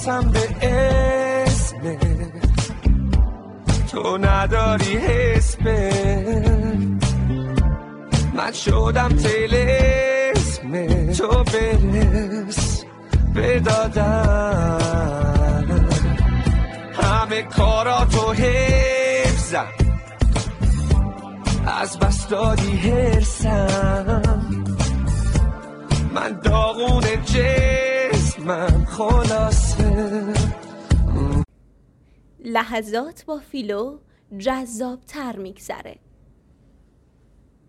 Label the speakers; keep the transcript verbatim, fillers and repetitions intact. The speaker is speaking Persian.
Speaker 1: میرسم به اسم تو نداری حس به من شدم طلسم تو برس بدادم همه کاراتو حفظم از بس دادی هرسم من داغون جسمم خلاصه.
Speaker 2: لحظات با فیلو جذاب تر میگذره.